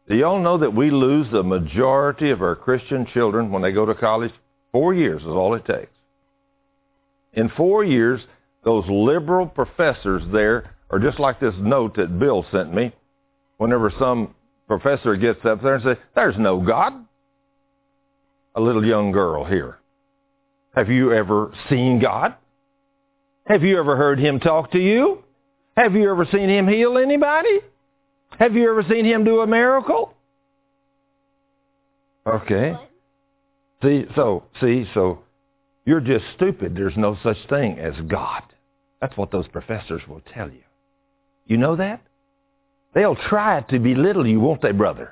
Do y'all know that we lose the majority of our Christian children when they go to college? 4 years is all it takes. In 4 years, those liberal professors there are just like this note that Bill sent me. Whenever some professor gets up there and says, "There's no God." A little young girl here. Have you ever seen God? Have you ever heard him talk to you? Have you ever seen him heal anybody? Have you ever seen him do a miracle? Okay. So you're just stupid. There's no such thing as God. That's what those professors will tell you. You know that? They'll try to belittle you, won't they, brother?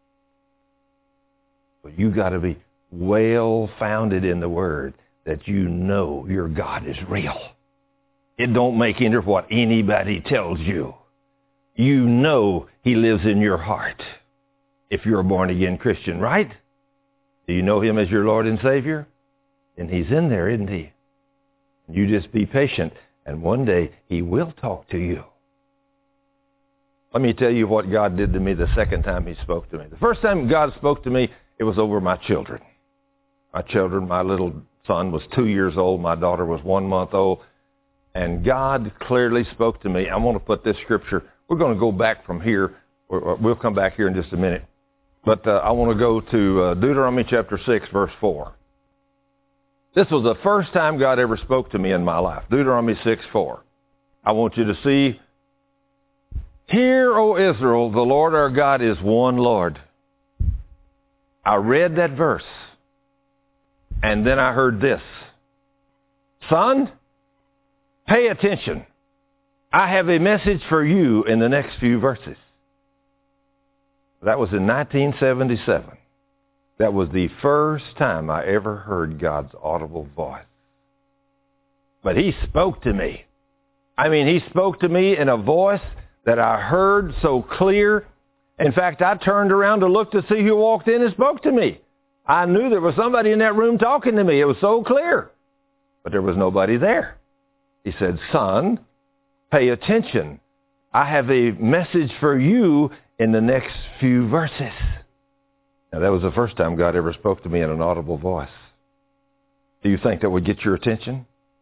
But you got to be well founded in the Word that you know your God is real. It don't make any of what anybody tells you. You know he lives in your heart if you're a born-again Christian, right? Do you know him as your Lord and Savior? And he's in there, isn't he? You just be patient, and one day he will talk to you. Let me tell you what God did to me the second time he spoke to me. The first time God spoke to me, it was over my children. My little son was 2 years old. My daughter was 1 month old. And God clearly spoke to me. I want to put this scripture. We're going to go back from here. We'll come back here in just a minute. But I want to go to Deuteronomy chapter 6, verse 4. This was the first time God ever spoke to me in my life. Deuteronomy 6, 4. I want you to see, "Hear, O Israel, the Lord our God is one Lord." I read that verse. And then I heard this. "Son, pay attention. I have a message for you in the next few verses." That was in 1977. That was the first time I ever heard God's audible voice. But he spoke to me. I mean, he spoke to me in a voice that I heard so clear. In fact, I turned around to look to see who walked in and spoke to me. I knew there was somebody in that room talking to me. It was so clear. But there was nobody there. He said, "Son, pay attention. I have a message for you in the next few verses." Now, that was the first time God ever spoke to me in an audible voice. Do you think that would get your attention?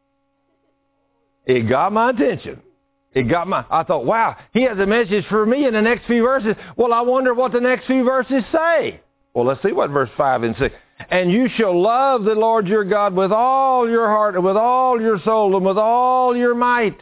It got my attention. I thought, wow, he has a message for me in the next few verses. Well, I wonder what the next few verses say. Well, let's see what verse 5 and 6. "And you shall love the Lord your God with all your heart and with all your soul and with all your might."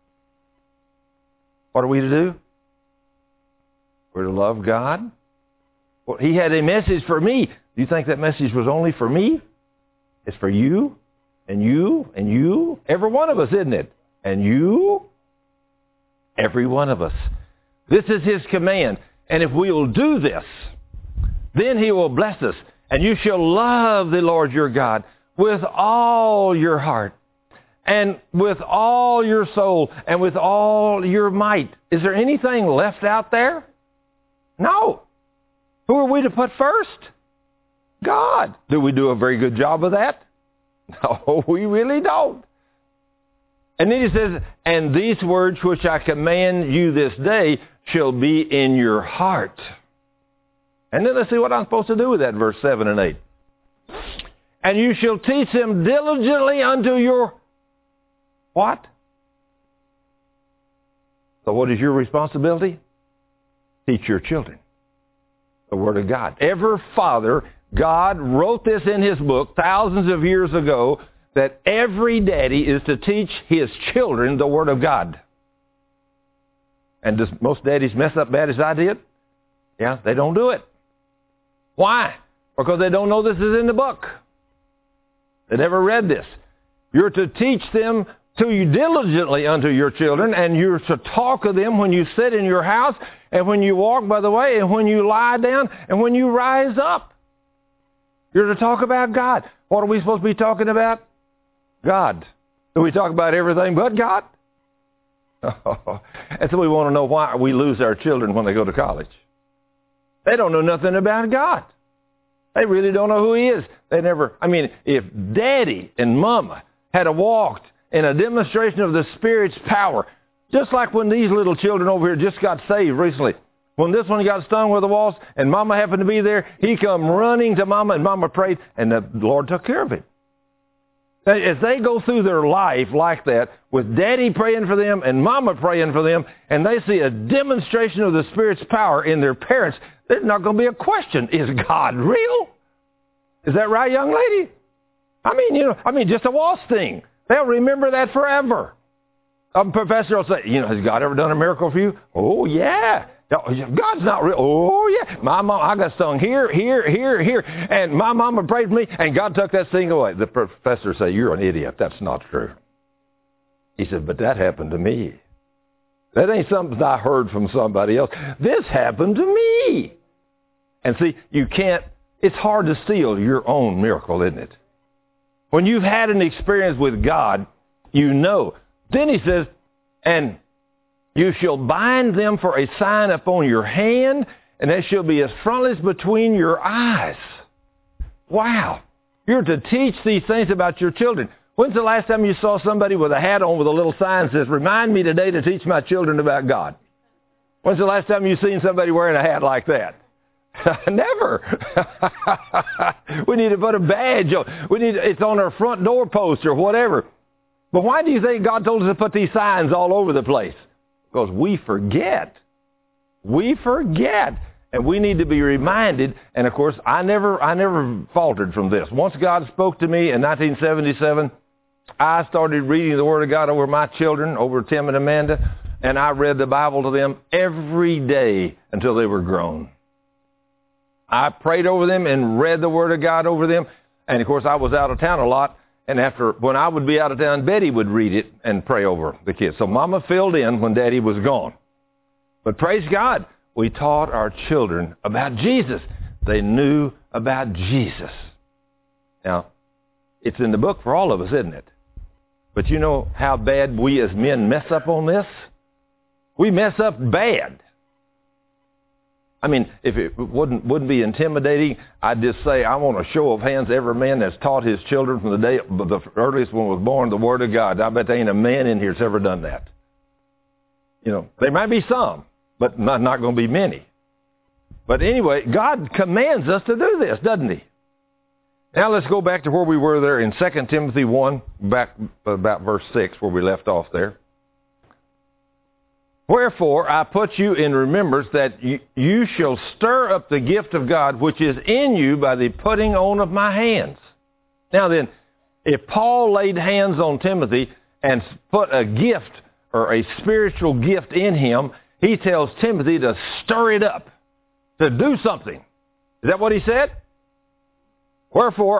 What are we to do? We're to love God. Well, he had a message for me. Do you think that message was only for me? It's for you and you and you. Every one of us, isn't it? And you. Every one of us. This is his command. And if we will do this, then he will bless us. "And you shall love the Lord your God with all your heart and with all your soul and with all your might." Is there anything left out there? No. Who are we to put first? God. Do we do a very good job of that? No, we really don't. And then he says, "And these words which I command you this day shall be in your heart." And then let's see what I'm supposed to do with that, verse 7 and 8. "And you shall teach them diligently unto your" what? So what is your responsibility? Teach your children the Word of God. Every father, God wrote this in his book thousands of years ago, that every daddy is to teach his children the Word of God. And does most daddies mess up bad as I did? Yeah, they don't do it. Why? Because they don't know this is in the book. They never read this. You're to teach them to you diligently unto your children, and you're to talk of them when you sit in your house, and when you walk by the way, and when you lie down, and when you rise up. You're to talk about God. What are we supposed to be talking about? God. Do we talk about everything but God? And so we want to know why we lose our children when they go to college. They don't know nothing about God. They really don't know who he is. If Daddy and Mama had walked in a demonstration of the Spirit's power, just like when these little children over here just got saved recently, When this one got stung with the wasp and Mama happened to be there, he come running to Mama and Mama prayed and the Lord took care of it. As they go through their life like that, with Daddy praying for them and Mama praying for them, and they see a demonstration of the Spirit's power in their parents, there's not going to be a question, is God real? Is that right, young lady? I mean, just a wasp sting. They'll remember that forever. A professor will say, has God ever done a miracle for you? Oh, yeah. God's not real. Oh, yeah. My mom, I got stung here. And my mama prayed for me, and God took that sting away. The professor said, you're an idiot. That's not true. He said, but that happened to me. That ain't something I heard from somebody else. This happened to me. And see, it's hard to steal your own miracle, isn't it? When you've had an experience with God, you know. Then he says, and you shall bind them for a sign upon your hand, and they shall be as frontlets between your eyes. Wow. You're to teach these things about your children. When's the last time you saw somebody with a hat on with a little sign that says, remind me today to teach my children about God? When's the last time you've seen somebody wearing a hat like that? Never. We need to put a badge on. It's on our front door post or whatever. But why do you think God told us to put these signs all over the place? Because we forget. We forget. And we need to be reminded. And of course, I never faltered from this. Once God spoke to me in 1977, I started reading the Word of God over my children, over Tim and Amanda, and I read the Bible to them every day until they were grown. I prayed over them and read the Word of God over them. And of course, I was out of town a lot. And when I would be out of town, Betty would read it and pray over the kids. So Mama filled in when Daddy was gone. But praise God, we taught our children about Jesus. They knew about Jesus. Now, it's in the book for all of us, isn't it? But you know how bad we as men mess up on this? We mess up bad. I mean, if it wouldn't be intimidating, I'd just say, I want a show of hands, every man that's taught his children from the day the earliest one was born, the Word of God. I bet there ain't a man in here that's ever done that. There might be some, but not going to be many. But anyway, God commands us to do this, doesn't he? Now let's go back to where we were there in 2 Timothy 1, back about verse 6, where we left off there. Wherefore I put you in remembrance that you shall stir up the gift of God which is in you by the putting on of my hands. Now then, if Paul laid hands on Timothy and put a gift or a spiritual gift in him, he tells Timothy to stir it up, to do something. Is that what he said? Wherefore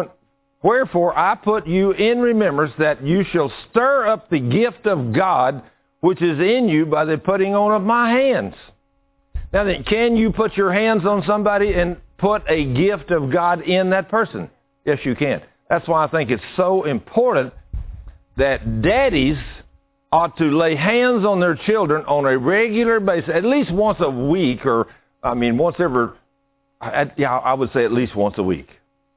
I put you in remembrance that you shall stir up the gift of God which is in you by the putting on of my hands. Now then, can you put your hands on somebody and put a gift of God in that person? Yes, you can. That's why I think it's so important that daddies ought to lay hands on their children on a regular basis, at least once a week, once every, I would say at least once a week.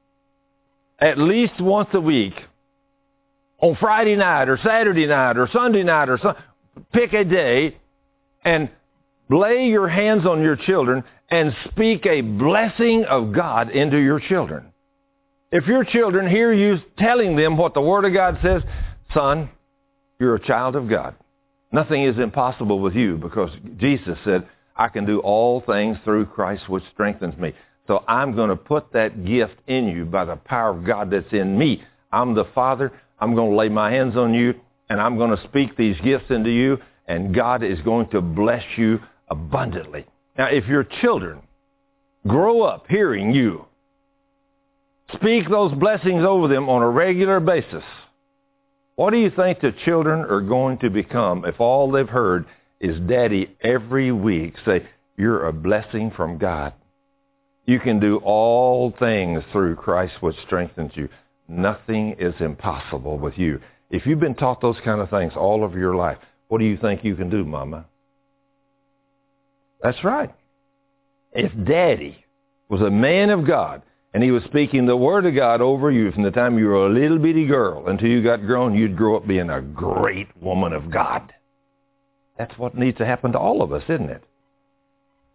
At least once a week. On Friday night or Saturday night or Sunday night or something. Pick a day and lay your hands on your children and speak a blessing of God into your children. If your children hear you telling them what the Word of God says, son, you're a child of God. Nothing is impossible with you because Jesus said, I can do all things through Christ which strengthens me. So I'm going to put that gift in you by the power of God that's in me. I'm the Father. I'm going to lay my hands on you. And I'm going to speak these gifts into you, and God is going to bless you abundantly. Now, if your children grow up hearing you speak those blessings over them on a regular basis, what do you think the children are going to become if all they've heard is Daddy every week say, you're a blessing from God. You can do all things through Christ which strengthens you. Nothing is impossible with you. If you've been taught those kind of things all of your life, what do you think you can do, Mama? That's right. If Daddy was a man of God and he was speaking the Word of God over you from the time you were a little bitty girl until you got grown, you'd grow up being a great woman of God. That's what needs to happen to all of us, isn't it?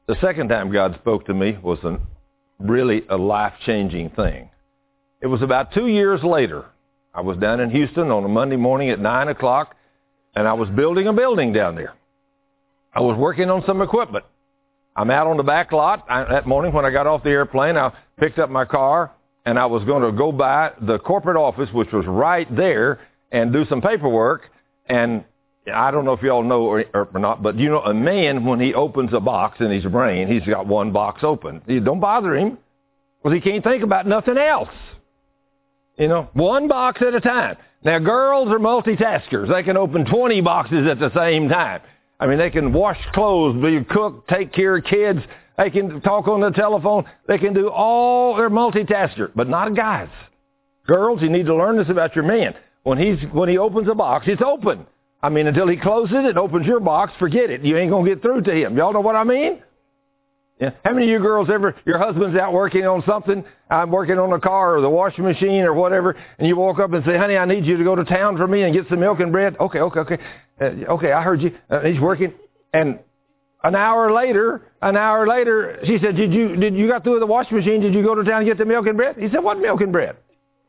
The second time God spoke to me was really a life-changing thing. It was about 2 years later. I was down in Houston on a Monday morning at 9 o'clock, and I was building a building down there. I was working on some equipment. I'm out on the back lot. That morning when I got off the airplane, I picked up my car, and I was going to go by the corporate office, which was right there, and do some paperwork. And I don't know if you all know or not, but you know, a man, when he opens a box in his brain, he's got one box open. You don't bother him, because he can't think about nothing else. You know, one box at a time. Now, girls are multitaskers. They can open 20 boxes at the same time. I mean, they can wash clothes, cook, take care of kids. They can talk on the telephone. They can do all, they're multitaskers, but not guys. Girls, you need to learn this about your man. When he opens a box, it's open. I mean, until he closes it, opens your box, forget it. You ain't going to get through to him. Y'all know what I mean? Yeah. How many of you girls your husband's out working on something, I'm working on a car or the washing machine or whatever, and you walk up and say, honey, I need you to go to town for me and get some milk and bread? Okay. Okay, I heard you. He's working. And an hour later, she said, did you got through with the washing machine? Did you go to town and get the milk and bread? He said, what milk and bread?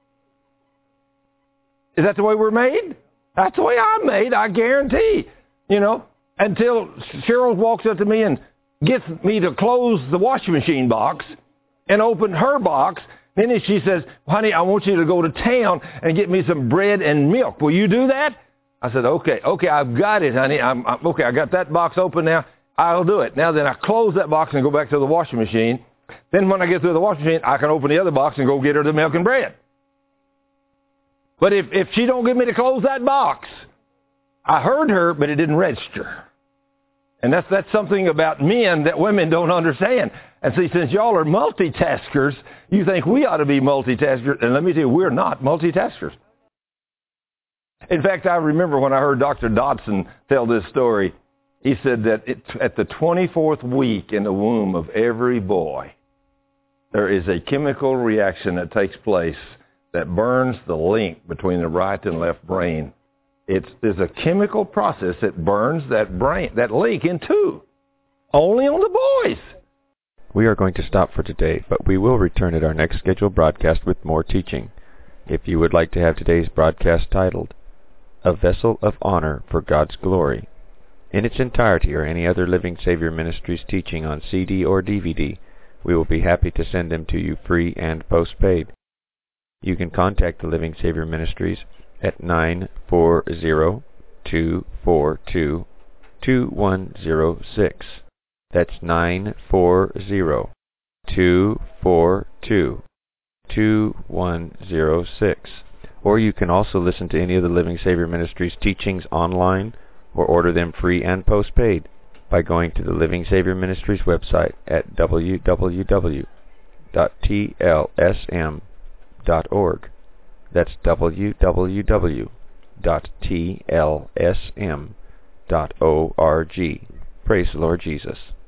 Is that the way we're made? That's the way I'm made, I guarantee. You know, until Cheryl walks up to me and gets me to close the washing machine box and open her box. Then she says, honey, I want you to go to town and get me some bread and milk. Will you do that? I said, okay, I've got it, honey. Okay, I got that box open now. I'll do it. Now then I close that box and go back to the washing machine. Then when I get through the washing machine, I can open the other box and go get her the milk and bread. But if she don't get me to close that box, I heard her, but it didn't register. And that's something about men that women don't understand. And see, since y'all are multitaskers, you think we ought to be multitaskers. And let me tell you, we're not multitaskers. In fact, I remember when I heard Dr. Dodson tell this story, he said that at the 24th week in the womb of every boy, there is a chemical reaction that takes place that burns the link between the right and left brain. There's a chemical process that burns that link in two. Only on the boys. We are going to stop for today, but we will return at our next scheduled broadcast with more teaching. If you would like to have today's broadcast titled, A Vessel of Honor for God's Glory, in its entirety or any other Living Savior Ministries teaching on CD or DVD, we will be happy to send them to you free and postpaid. You can contact the Living Savior Ministries at 940-242-2106. That's 940-242-2106. Or you can also listen to any of the Living Savior Ministries teachings online or order them free and postpaid by going to the Living Savior Ministries website at www.tlsm.org. That's www.tlsm.org. Praise the Lord Jesus.